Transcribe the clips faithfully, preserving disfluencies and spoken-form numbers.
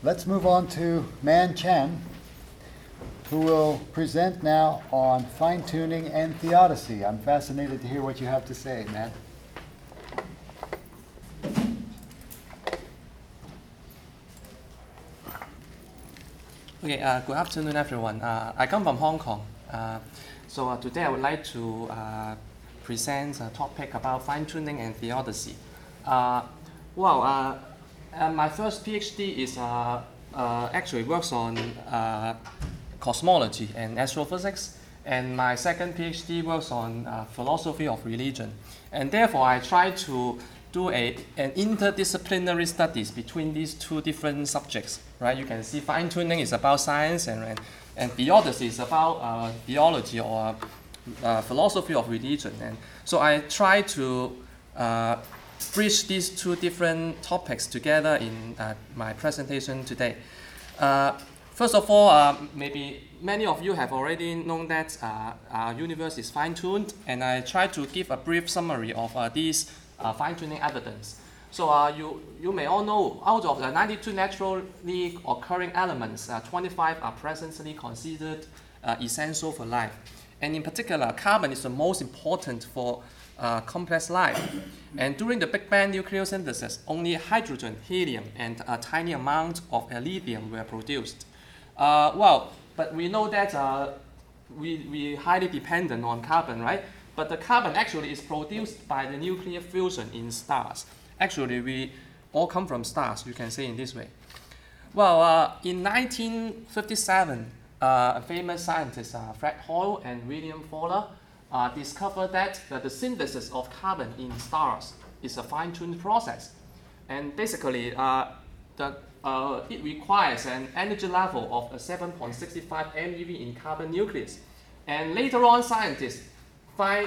Let's move on to Man Chen, who will present now on fine-tuning and theodicy. I'm fascinated to hear what you have to say, Man. Okay, uh, good afternoon, everyone. Uh, I come from Hong Kong. Uh, so uh, today I would like to uh, present a topic about fine-tuning and theodicy. Uh, well, uh, uh, my first PhD is uh, uh, actually works on uh, cosmology and astrophysics, and my second PhD works on uh, philosophy of religion. And therefore, I try to do a, an interdisciplinary studies between these two different subjects, right? You can see fine-tuning is about science, and, and, and theodicy is about uh, theology or uh, philosophy of religion. And so I try to uh, bridge these two different topics together in uh, my presentation today. Uh, first of all, uh, maybe many of you have already known that uh, our universe is fine-tuned, and I try to give a brief summary of uh, these Uh, fine-tuning evidence. So uh, you, you may all know, out of the ninety-two naturally occurring elements, uh, twenty-five are presently considered uh, essential for life. And in particular, carbon is the most important for uh, complex life. And during the Big Bang nucleosynthesis, only hydrogen, helium, and a tiny amount of uh, lithium were produced. Uh, well, but we know that uh, we, we highly dependent on carbon, right? But the carbon actually is produced by the nuclear fusion in stars. Actually, we all come from stars, you can say in this way. Well, uh, in nineteen fifty-seven, uh, a famous scientist, uh, Fred Hoyle and William Fowler, uh, discovered that, that the synthesis of carbon in stars is a fine-tuned process. And basically, uh, the, uh, it requires an energy level of seven point six five MeV in carbon nucleus. And later on, scientists find,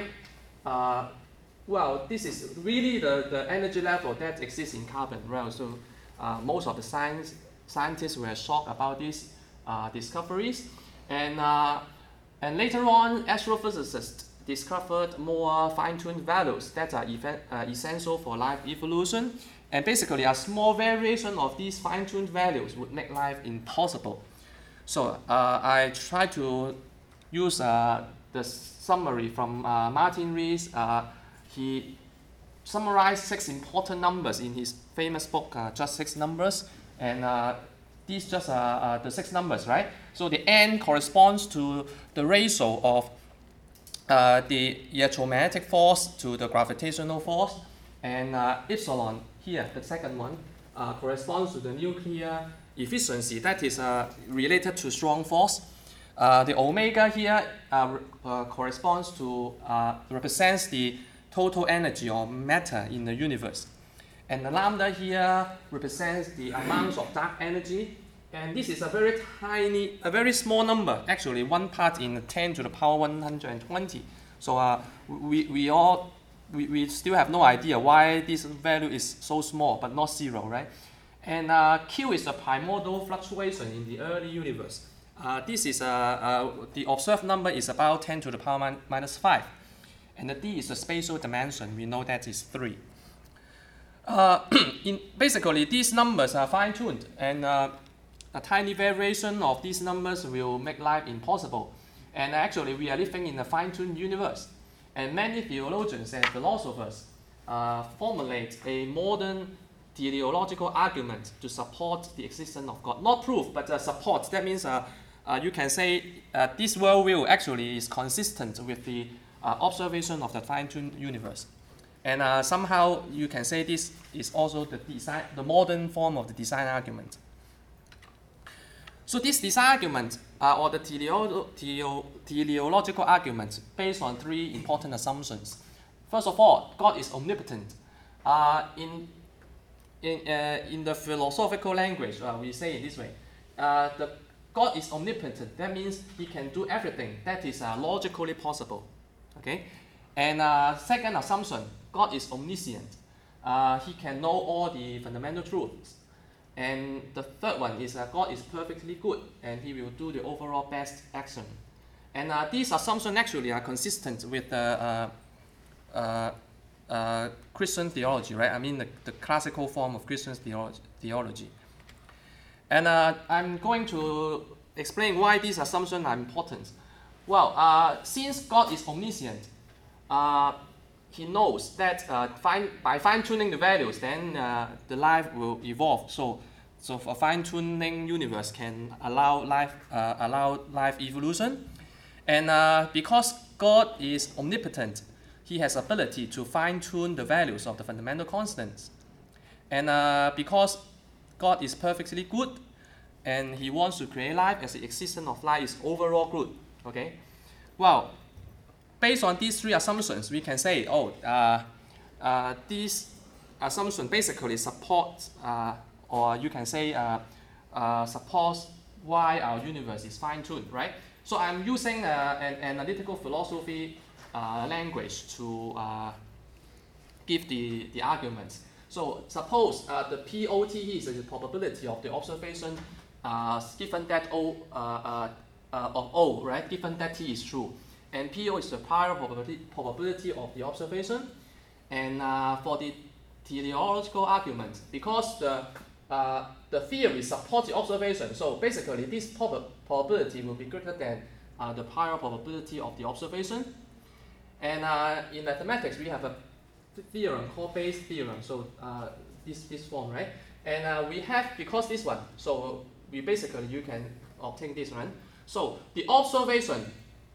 uh, well, this is really the, the energy level that exists in carbon. Well, so uh, most of the science, scientists were shocked about these uh, discoveries. And, uh, and later on, astrophysicists discovered more fine-tuned values that are event, uh, essential for life evolution. And basically, a small variation of these fine-tuned values would make life impossible. So uh, I try to use uh, the summary from uh, Martin Rees. Uh, he summarized six important numbers in his famous book, uh, Just Six Numbers. And uh, these just are uh, uh, the six numbers, right? So the n corresponds to the ratio of uh, the electromagnetic force to the gravitational force. And uh, epsilon, here, the second one, uh, corresponds to the nuclear efficiency that is uh, related to strong force. Uh, the omega here uh, uh, corresponds to, uh, represents the total energy or matter in the universe. And the lambda here represents the amount of dark energy. And this is a very tiny, a very small number, actually one part in ten to the power one hundred twenty. So uh, we, we all, we, we still have no idea why this value is so small, but not zero, right? And uh, Q is the primordial fluctuation in the early universe. Uh, this is uh, uh, the observed number is about ten to the power min minus five, and the D is the spatial dimension. We know that is three. Uh, in basically, these numbers are fine-tuned, and uh, a tiny variation of these numbers will make life impossible. And actually, we are living in a fine-tuned universe. And many theologians and philosophers uh, formulate a modern teleological argument to support the existence of God. Not proof, but uh, support. That means uh, uh, you can say uh, this worldview actually is consistent with the uh, observation of the fine-tuned universe. And uh, somehow you can say this is also the, design, the modern form of the design argument. So this design argument, uh, or the teleo teleo teleological argument, based on three important assumptions. First of all, God is omnipotent. Uh, in In, uh, in the philosophical language, uh, we say it this way. Uh, the God is omnipotent. That means he can do everything that is uh, logically possible. Okay? And uh, second assumption, God is omniscient. Uh, he can know all the fundamental truths. And the third one is uh, God is perfectly good, and he will do the overall best action. And uh, these assumptions actually are consistent with the uh, uh, uh, Christian theology, right? I mean the, the classical form of Christian theology. theology. And uh, I'm going to explain why these assumptions are important. Well, uh, since God is omniscient, uh, He knows that uh, fine, by fine-tuning the values, then uh, the life will evolve. So, so a fine-tuning universe can allow life, uh, allow life evolution. And uh, because God is omnipotent, He has ability to fine-tune the values of the fundamental constants. And uh, because God is perfectly good, and He wants to create life as the existence of life is overall good. Okay. Well, based on these three assumptions, we can say, oh, uh, uh, these assumptions basically support, uh, or you can say, uh, uh, supports why our universe is fine-tuned, right? So I'm using uh, an analytical philosophy uh, language to uh, give the, the arguments. So suppose uh, the P O T is the probability of the observation uh, given that O uh, uh, uh, of O, right? Given that T is true, and P O is the prior probability probability of the observation. And uh, for the teleological argument, because the uh, the theory supports the observation, so basically this prob probability will be greater than uh, the prior probability of the observation. And uh, in mathematics, we have a theorem called Bayes' theorem. So uh, this this form, right? And uh, we have, because this one, so we basically you can obtain this one. So the observation,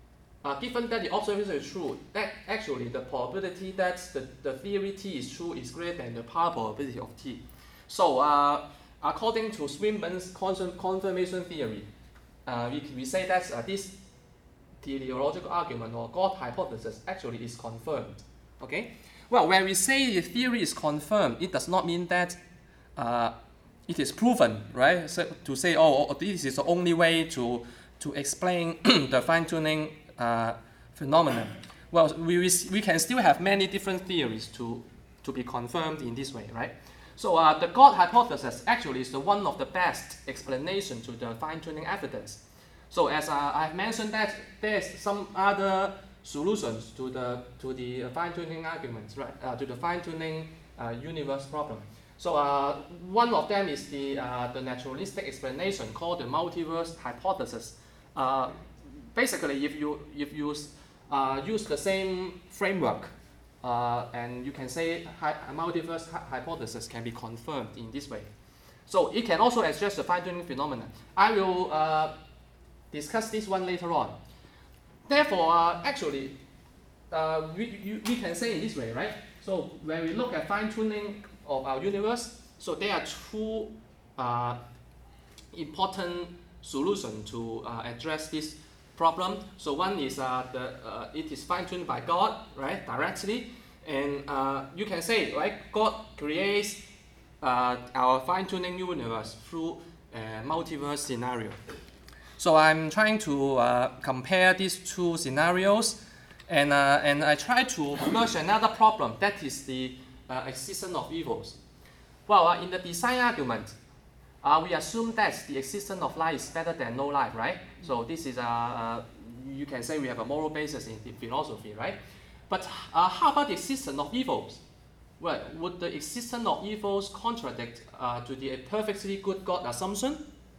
uh, given that the observation is true, that actually the probability that the, the theory T is true is greater than the prior probability of T. So uh, according to Swinburne's confirmation theory, uh, we, we say that uh, this teleological argument or God hypothesis actually is confirmed. Okay. Well, when we say the theory is confirmed, it does not mean that uh, it is proven, right? So to say, oh, this is the only way to, to explain the fine-tuning uh, phenomenon. Well, we, we can still have many different theories to, to be confirmed in this way, right? So uh, the God hypothesis actually is the one of the best explanation to the fine-tuning evidence. So as uh, I've mentioned that there's some other solutions to the to the fine-tuning arguments, right? Uh, to the fine-tuning uh, universe problem. So uh, one of them is the uh, the naturalistic explanation called the multiverse hypothesis. Uh, basically, if you if you uh, use the same framework, uh, and you can say hi a multiverse hi hypothesis can be confirmed in this way. So it can also address the fine-tuning phenomenon. I will uh, discuss this one later on. Therefore, uh, actually, uh, we, you, we can say in this way, right? So when we look at fine-tuning of our universe, so there are two uh, important solutions to uh, address this problem. So one is uh, the uh, it is fine-tuned by God, right, directly, and uh, you can say, right, God creates uh, our fine-tuning universe through a multiverse scenario. So I'm trying to uh, compare these two scenarios, and, uh, and I try to merge another problem, that is the uh, existence of evils. Well, uh, in the design argument, uh, we assume that the existence of life is better than no life, right? So this is, uh, uh, you can say we have a moral basis in the philosophy, right? But uh, how about the existence of evils? Well, would the existence of evils contradict uh, to the perfectly good God assumption?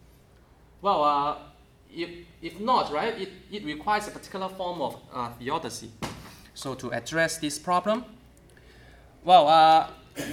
Well, uh, If, if not, right, it, it requires a particular form of uh, theodicy. So to address this problem, well, uh,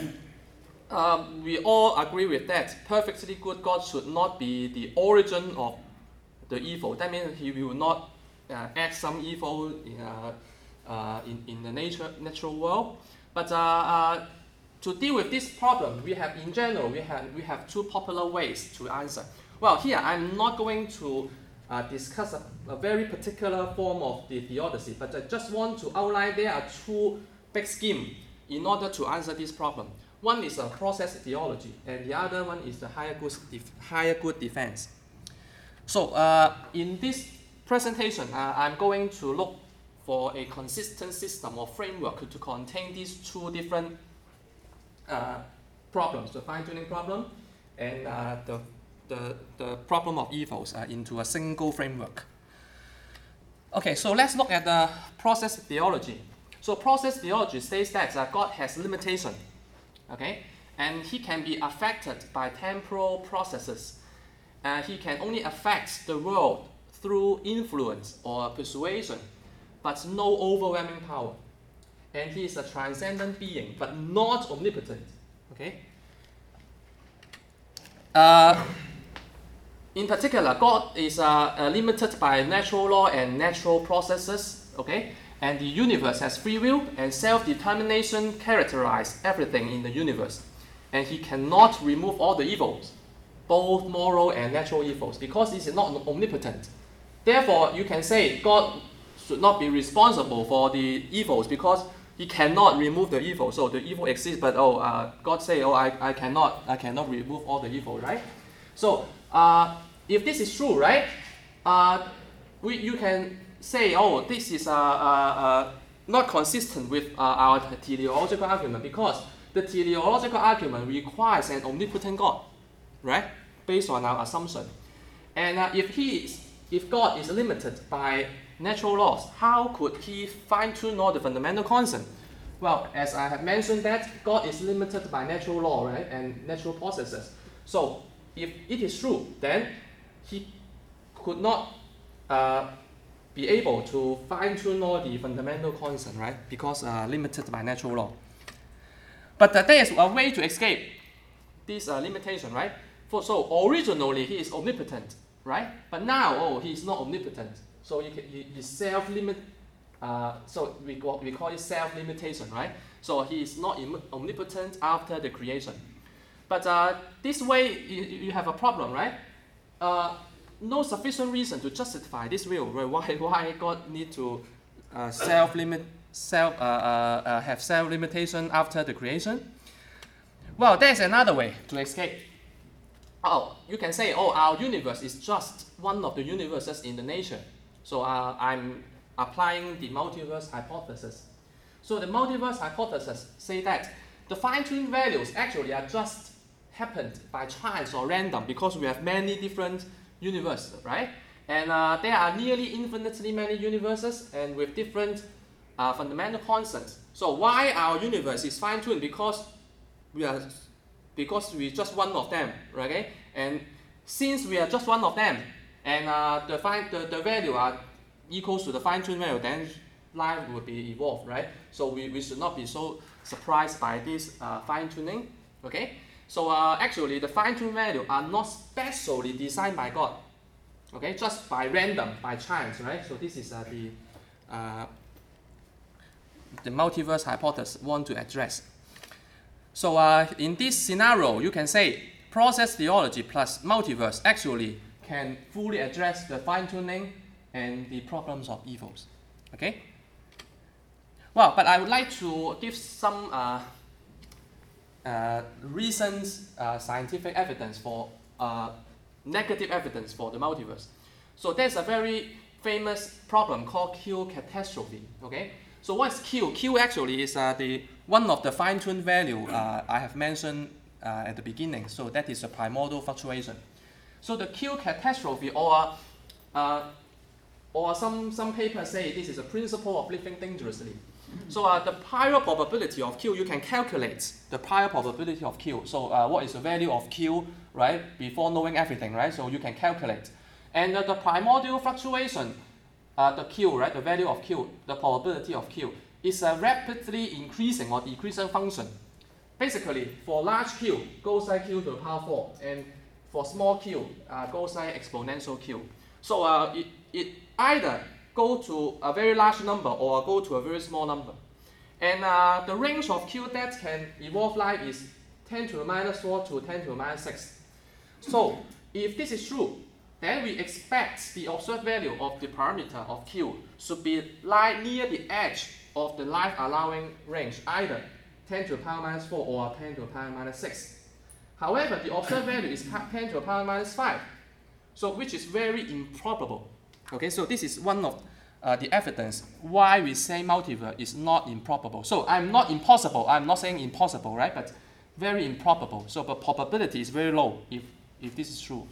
uh, we all agree with that. Perfectly good God should not be the origin of the evil. That means He will not uh, add some evil in, uh, uh, in, in the nature, natural world. But uh, uh, to deal with this problem, we have, in general, we have, we have two popular ways to answer. Well, here I'm not going to Uh, discuss a, a very particular form of the theodicy, but I just want to outline there are two big schemes in order to answer this problem. One is a process theology, and the other one is the higher good, def higher good defense. So uh, in this presentation, uh, I'm going to look for a consistent system or framework to contain these two different uh, problems, the fine-tuning problem and uh, the The, the problem of evils uh, into a single framework. Okay, so let's look at the process theology. So process theology says that uh, God has limitation, okay, and He can be affected by temporal processes. uh, he can only affect the world through influence or persuasion, but no overwhelming power. And he is a transcendent being, but not omnipotent. Okay? Uh, in particular, God is uh, uh, limited by natural law and natural processes. Okay? And the universe has free will, and self-determination characterize everything in the universe. And he cannot remove all the evils, both moral and natural evils, because he is not omnipotent. Therefore, you can say God should not be responsible for the evils because he cannot remove the evil. So the evil exists, but oh, uh, God say, oh, I, I cannot, I cannot remove all the evil, right? So uh, if this is true, right? Uh, we you can say, oh, this is uh, uh, uh, not consistent with uh, our teleological argument, because the teleological argument requires an omnipotent God, right? Based on our assumption. And uh, if he is, if God is limited by natural laws, how could he fine-tune all the fundamental constant? Well, as I have mentioned that God is limited by natural law, right, and natural processes. So if it is true, then he could not uh, be able to fine-tune all the fundamental constant, right, because uh, limited by natural law. But uh, there is a way to escape this uh, limitation, right? For, so originally he is omnipotent, right? But now, oh, he is not omnipotent. So he, he, he self-limit. Uh, so we call, we call it self-limitation, right? So he is not im- omnipotent after the creation. But uh, this way you, you have a problem, right? Uh, no sufficient reason to justify this will, right? Why why God need to uh, self-limit, self uh, uh, uh, have self-limitation after the creation? Well, there's another way to escape. Oh, you can say, oh, our universe is just one of the universes in the nature. So uh, I'm applying the multiverse hypothesis. So the multiverse hypothesis say that the fine-tuned values actually are just happened by chance or random because we have many different universes, right? And uh, there are nearly infinitely many universes and with different uh, fundamental constants. So why our universe is fine-tuned? Because we are because we're just one of them, okay? And since we are just one of them, and uh, the, fine, the, the value are equals to the fine-tuned value, then life will be evolved, right? So we, we should not be so surprised by this uh, fine-tuning, okay? So uh, actually, the fine-tuned value are not specially designed by God, okay? Just by random, by chance, right? So this is uh, the uh, the multiverse hypothesis want to address. So uh, in this scenario, you can say process theology plus multiverse actually can fully address the fine-tuning and the problems of evils. Okay? Well, but I would like to give some uh, uh, recent uh, scientific evidence for uh, negative evidence for the multiverse. So there's a very famous problem called Q catastrophe. Okay? So what's Q? Q actually is uh, the one of the fine-tuned value uh, I have mentioned uh, at the beginning. So that is a primordial fluctuation. So the Q catastrophe, or uh, or some some papers say this is a principle of living dangerously. So uh, the prior probability of Q, you can calculate the prior probability of Q. So uh, what is the value of Q, right? Before knowing everything, right? So you can calculate, and uh, the primordial fluctuation. Uh, the Q, right, the value of Q, the probability of Q, is a rapidly increasing or decreasing function. Basically, for large Q, go psi Q to the power four, and for small Q, uh, go psi exponential Q. So uh, it, it either go to a very large number or go to a very small number. And uh, the range of Q that can evolve life is ten to the minus four to ten to the minus six. So if this is true, then we expect the observed value of the parameter of Q should be lie near the edge of the life allowing range, either ten to the power minus four or ten to the power minus six. However, the observed value is ten to the power minus five, so which is very improbable. Okay, so this is one of uh, the evidence why we say multiverse is not improbable. So I'm not impossible, I'm not saying impossible, right? But very improbable. So the probability is very low if, if this is true.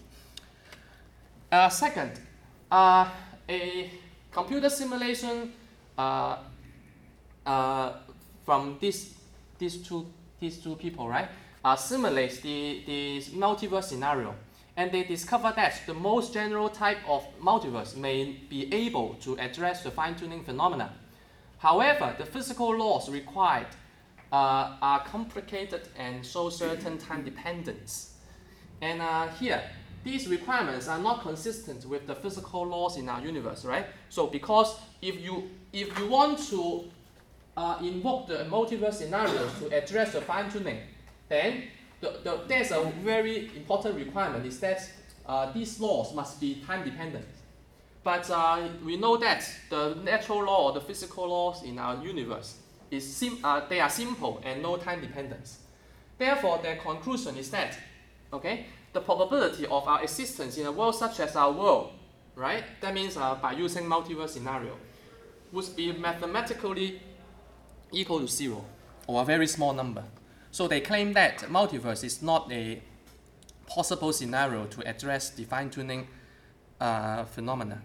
Uh, second, uh, a computer simulation uh, uh, from this, these two these two people, right, uh, simulates the, the multiverse scenario, And they discover that the most general type of multiverse may be able to address the fine-tuning phenomena. However, the physical laws required uh, are complicated and show certain time dependence. And uh, here, these requirements are not consistent with the physical laws in our universe, right? So because if you, if you want to uh, invoke the multiverse scenarios to address the fine-tuning, then the, the, there's a very important requirement is that uh, these laws must be time-dependent. But uh, we know that the natural law or the physical laws in our universe, is sim uh, they are simple and no time dependence. Therefore, their conclusion is that, okay, the probability of our existence in a world such as our world, right, that means uh, by using multiverse scenario, would be mathematically equal to zero, or a very small number. So they claim that multiverse is not a possible scenario to address the fine-tuning uh, phenomena.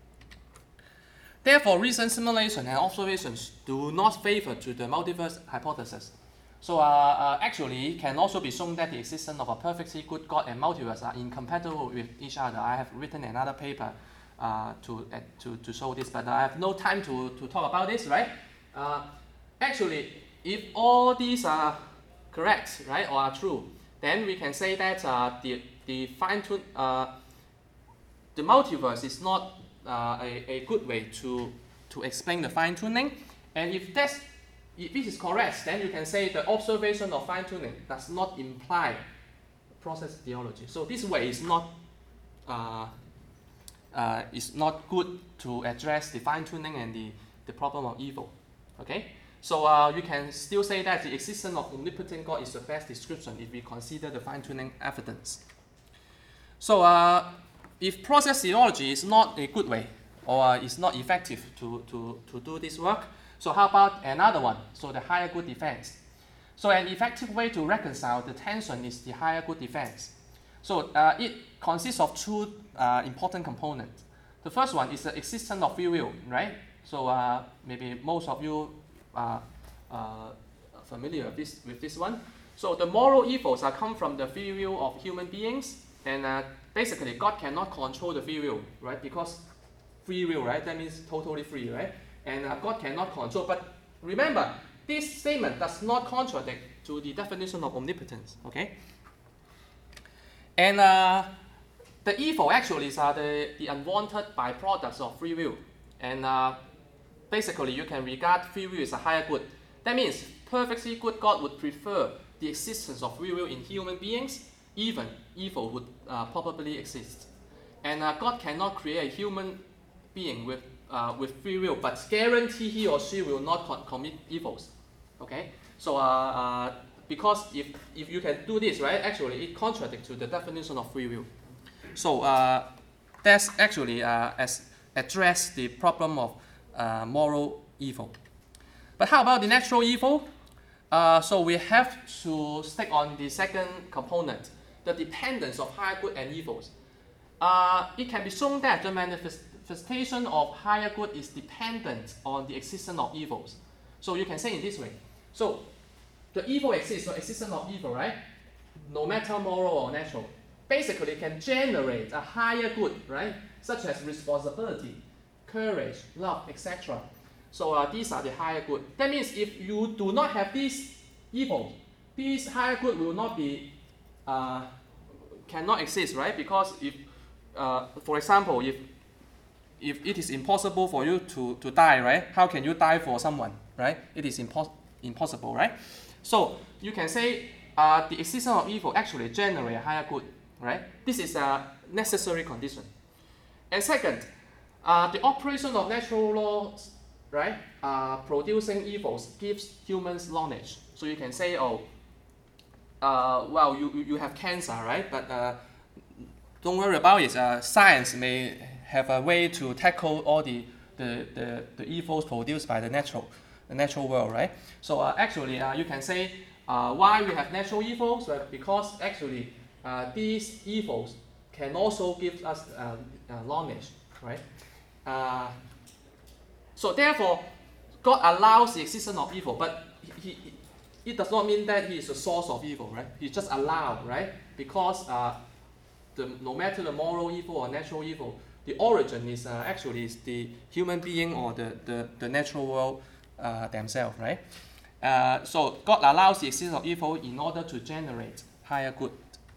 Therefore, recent simulation and observations do not favor to the multiverse hypothesis. So uh, uh, actually, it can also be shown that the existence of a perfectly good God and multiverse are incompatible with each other. I have written another paper uh, to, uh, to, to show this, but I have no time to, to talk about this, right? Uh, actually, if all these are correct, right, or are true, then we can say that uh, the, the fine-tune, uh, the multiverse is not uh, a, a good way to, to explain the fine-tuning. And if that's If this is correct, then you can say the observation of fine-tuning does not imply process theology. So this way is not uh, uh, is not good to address the fine-tuning and the, the problem of evil. Okay? So uh, you can still say that the existence of omnipotent God is the best description if we consider the fine-tuning evidence. So uh, if process theology is not a good way or uh, is not effective to, to, to do this work, so how about another one? So the higher good defense. So an effective way to reconcile the tension is the higher good defense. So uh, it consists of two uh, important components. The first one is the existence of free will, right? So uh, maybe most of you are uh, familiar with this, with this one. So the moral evils are come from the free will of human beings, and uh, basically God cannot control the free will, right? Because free will, right? That means totally free, right? And uh, God cannot control. But remember, this statement does not contradict to the definition of omnipotence. Okay. And uh, the evil actually are the, the unwanted byproducts of free will. And uh, basically, you can regard free will as a higher good. That means perfectly good God would prefer the existence of free will in human beings. Even evil would uh, probably exist. And uh, God cannot create a human being with Uh, with free will, but guarantee he or she will not co commit evils. Okay, so uh, uh, because if if you can do this, right, actually it contradicts to the definition of free will. So uh, that's actually uh, as address the problem of uh, moral evil. But how about the natural evil? Uh, so we have to stick on the second component, the dependence of higher good and evils. Uh, it can be shown that the manifest manifestation of higher good is dependent on the existence of evils. So you can say in this way. So the evil exists, so existence of evil, right? No matter moral or natural, basically can generate a higher good, right? Such as responsibility, courage, love, et cetera. So uh, these are the higher good. That means if you do not have these evils, these higher good will not be, uh, cannot exist, right? Because if, uh, for example, if If it is impossible for you to, to die, right? How can you die for someone, right? It is impos impossible, right? So you can say uh, the existence of evil actually generates a higher good, right? This is a necessary condition. And second, uh, the operation of natural laws, right, uh, producing evils gives humans knowledge. So you can say, oh, uh, well, you, you have cancer, right? But uh, don't worry about it. Uh, science may have a way to tackle all the, the, the, the evils produced by the natural, the natural world, right? So uh, actually, uh, you can say uh, why we have natural evils, right? Because actually uh, these evils can also give us uh, uh, knowledge, right? Uh, so therefore, God allows the existence of evil, but he, he, it does not mean that he is the source of evil, right? He just allows, right? Because uh, the, no matter the moral evil or natural evil, the origin is uh, actually is the human being or the, the, the natural world uh, themselves, right? Uh, so God allows the existence of evil in order to generate higher good.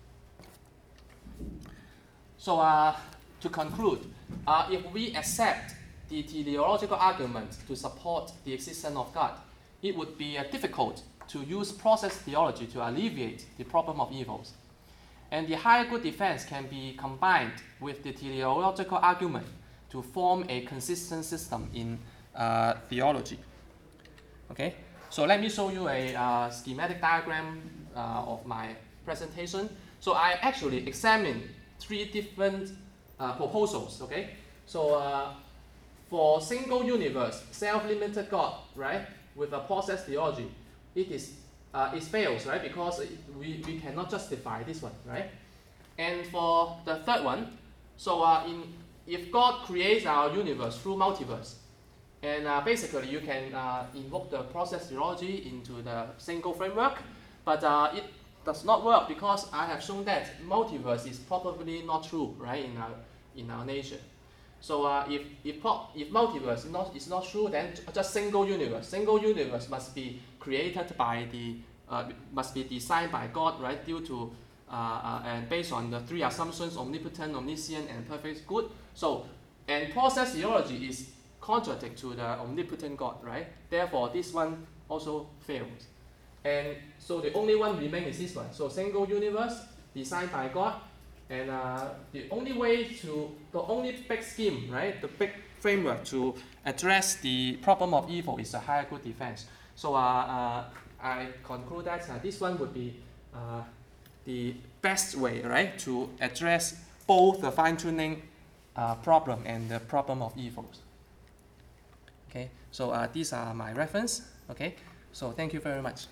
So uh, to conclude, uh, if we accept the teleological argument to support the existence of God, it would be uh, difficult to use process theology to alleviate the problem of evils. And the higher good defense can be combined with the teleological argument to form a consistent system in uh, theology. Okay, so let me show you a uh, schematic diagram uh, of my presentation. So I actually examined three different uh, proposals. Okay, so uh, for single universe, self-limited God, right, with a process theology, it is uh, it fails, right, because it, we, we cannot justify this one, right? And for the third one, so uh, in if God creates our universe through multiverse, and uh, basically you can uh, invoke the process theology into the single framework, but uh, it does not work because I have shown that multiverse is probably not true, right, in our in our nature. So uh, if if if multiverse is not is not true, then just single universe. Single universe must be created by the uh, must be designed by God, right? Due to uh, uh, and based on the three assumptions: omnipotent, omniscient, and perfect good. So and process theology is contradict to the omnipotent God, right? Therefore, this one also fails. And so the only one remains is this one. So single universe designed by God. And uh, the only way to, the only big scheme, right, the big framework to address the problem of evil is the higher good defense. So uh, uh, I conclude that uh, this one would be uh, the best way, right, to address both the fine-tuning uh, problem and the problem of evils. Okay, so uh, these are my reference. Okay, so thank you very much.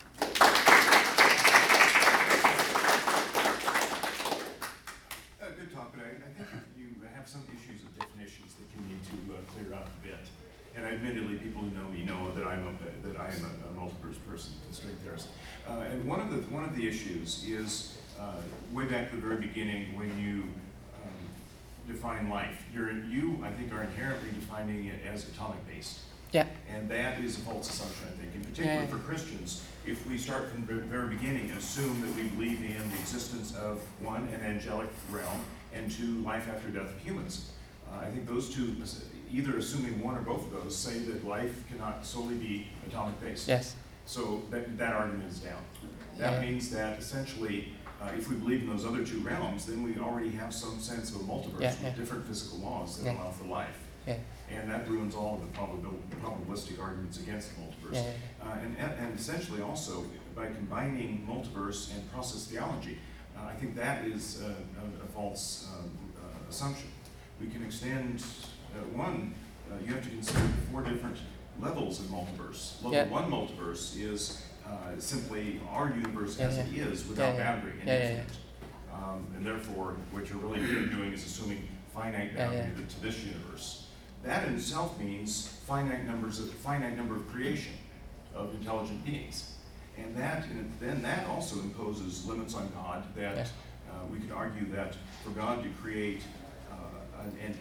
Some issues of definitions that you need to uh, clear up a bit. And admittedly, people who know me know that I'm a, that I am a, a multiverse person, a string theorist. Uh, and one of the one of the issues is uh, way back at the very beginning when you um, define life. You're, you, I think, are inherently defining it as atomic-based. Yeah. And that is a false assumption, I think. In particular yeah. for Christians, if we start from the very beginning, assume that we believe in the existence of one, an angelic realm, and two, life after death of humans. Uh, I think those two, either assuming one or both of those, say that life cannot solely be atomic-based. Yes. So that, that argument is down. That yeah. means that essentially, uh, if we believe in those other two realms, then we already have some sense of a multiverse yeah, with yeah. different physical laws that yeah. allow for life. Yeah. And that ruins all of the probabil probabilistic arguments against the multiverse. Yeah, yeah, yeah. Uh, and, and essentially also, by combining multiverse and process theology, uh, I think that is a, a, a false um, uh, assumption. We can extend, uh, one, uh, you have to consider the four different levels of multiverse. Level yeah. one multiverse is uh, simply our universe yeah, as yeah. it is, without yeah, yeah. boundary and yeah, infinite. Yeah, yeah. Um, and therefore, what you're really doing is assuming finite boundary yeah, yeah. to this universe. That in itself means finite numbers of finite number of creation of intelligent beings, and that then that also imposes limits on God. That yeah. uh, we could argue that for God to create uh, an, an,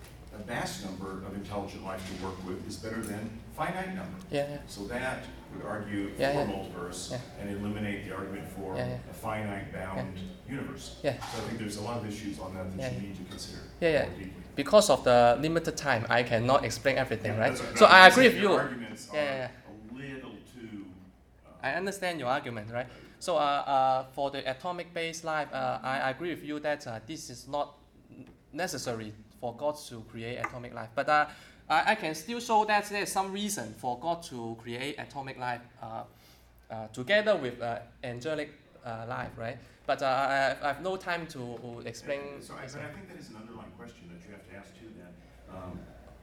a vast number of intelligent life to work with is better than finite number. Yeah, yeah. So that would argue yeah, for yeah. multiverse yeah. and eliminate the argument for yeah, yeah. a finite bound yeah. universe. Yeah. So I think there's a lot of issues on that that yeah. you need to consider yeah, yeah. more deeply. Because of the limited time, I cannot explain everything, Yeah, right? that's So right. I agree with Your you. arguments Yeah, are yeah, a little too. Uh, I understand your argument, right? So uh, uh, for the atomic-based life, uh, I, I agree with you that uh, this is not necessary for God to create atomic life. But uh, I, I can still show that there is some reason for God to create atomic life uh, uh, together with uh, angelic uh, life, right? But uh, I, I have no time to uh, explain. And, so I, but I think that is an underlying question that you have to ask too. Then, um,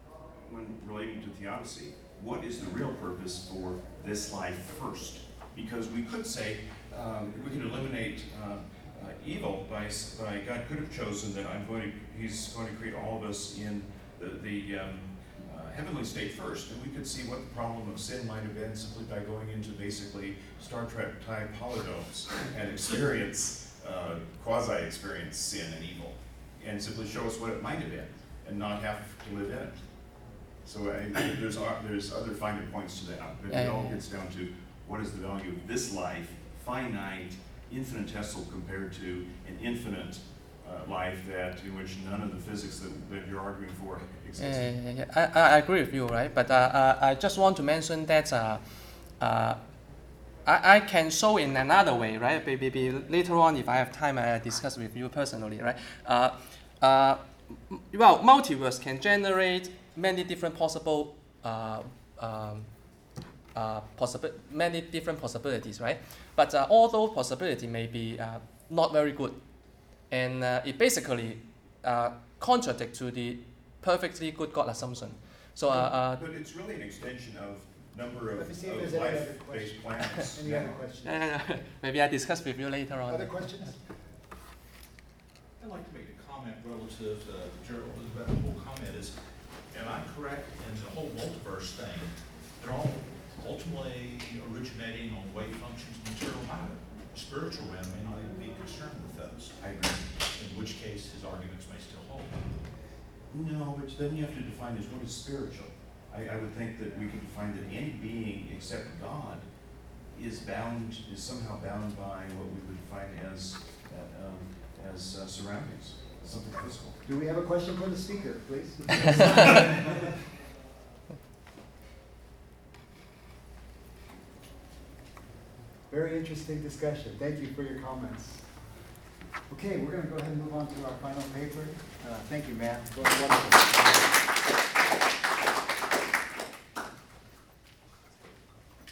when relating to theodicy, what is the real purpose for this life first? Because we could say um, we could eliminate uh, uh, evil by by God could have chosen that I'm going to He's going to create all of us in the the um, uh, heavenly state first, and we could see what the problem of sin might have been simply by going into basically Star Trek type holodomes and experience uh, quasi-experience sin and evil, and simply show us what it might have been, and not have to live in it. So I, there's o- there's other finer points to that, but it all gets down to what is the value of this life, finite, infinitesimal compared to an infinite uh, life that in which none of the physics that, that you're arguing for exists. Yeah, yeah, yeah. I, I agree with you, right? But uh, uh, I just want to mention that uh, uh, I, I can show in another way, right? Maybe, maybe later on, if I have time, I discuss with you personally, right? Uh, uh, m- well, multiverse can generate many different possible, uh, um, uh, possible, many different possibilities, right? But uh, all those possibilities may be uh, not very good, and uh, it basically uh, contradict to the perfectly good God assumption. So, uh, uh, But it's really an extension of number of, Let me see if of there's any other life-based questions. planets. Any other questions? uh, maybe I discuss with you later on. Other questions? I'd like to make a comment relative to Gerald, about the whole comment is, am I correct in the whole multiverse thing? They're all ultimately originating on wave functions of material matter. The spiritual realm may not even be concerned with those, I agree. in which case his arguments may still hold. No, but then you have to define as what is spiritual. I, I would think that we could define that any being except God is bound, is somehow bound by what we would define as, uh, um, as uh, surroundings, something physical. Do we have a question for the speaker, please? Very interesting discussion. Thank you for your comments. Okay, we're going to go ahead and move on to our final paper. Uh, thank you, Matt. Wonderful.